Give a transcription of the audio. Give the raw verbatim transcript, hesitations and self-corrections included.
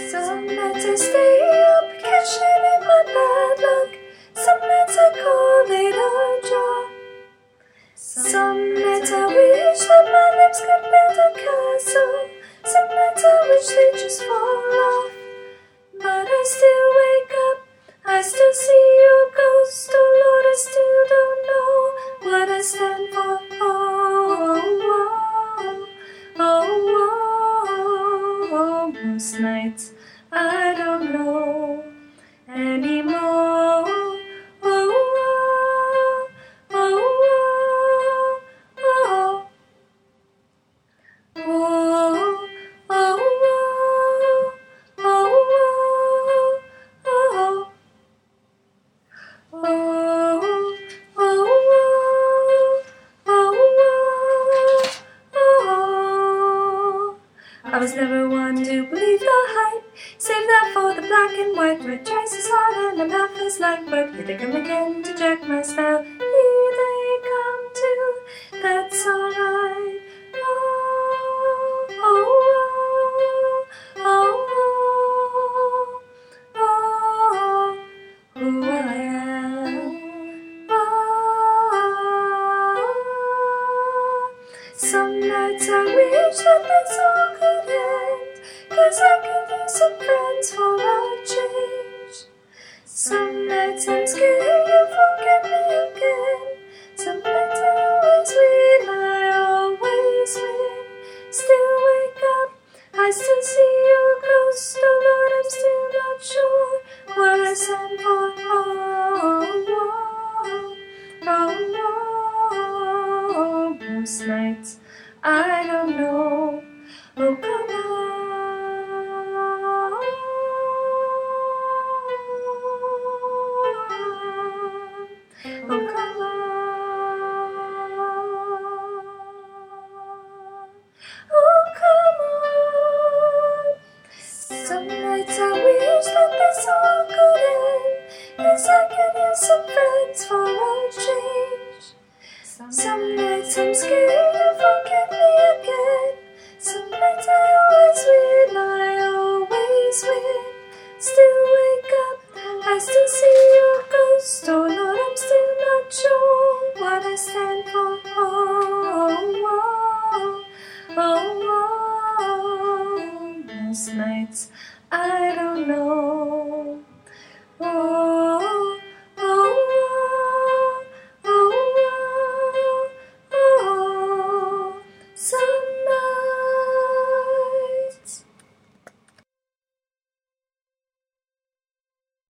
Some nights I stay up, cashing in my bad luck. Some nights I call it a job. Some nights I wish that my lips could build a castle. Some nights I wish they'd just fall off. But I still wake up, I still see your ghost. Oh Lord, I still don't know what I stand for. Oh, oh, oh, oh, oh. Most nights I don't know anymore. Oh, oh, oh, oh, oh, oh, oh, oh, oh, oh. Oh, oh, oh, oh, oh. I was never one to believe the hype. Save that for the black and white. Red dress is hard and I'm half as light. But here they come again to check my style. Here they come too, that's alright. Oh, oh, oh, oh, oh, oh, who I am. Some nights I wish that this all could end, 'cause I could use some friends for a change. Some nights I'm scared you'll forget me again. Some nights I always win, I always win. Still wake up, I still see your ghost. Oh Lord, I'm still not sure what I stand for. Oh, oh, oh, oh. Most nights I don't know. Oh, come on. Oh, come on. Oh, come on. Some nights I wish that this all could end, 'cause I could use some friends for a change. Some nights I'm scared you'll forget me again. Some nights I always win, I always win. Still wake up, I still see your ghost. Oh Lord, I'm still not sure what I stand for. Oh, oh, oh, oh. Most nights I don't know. Oh.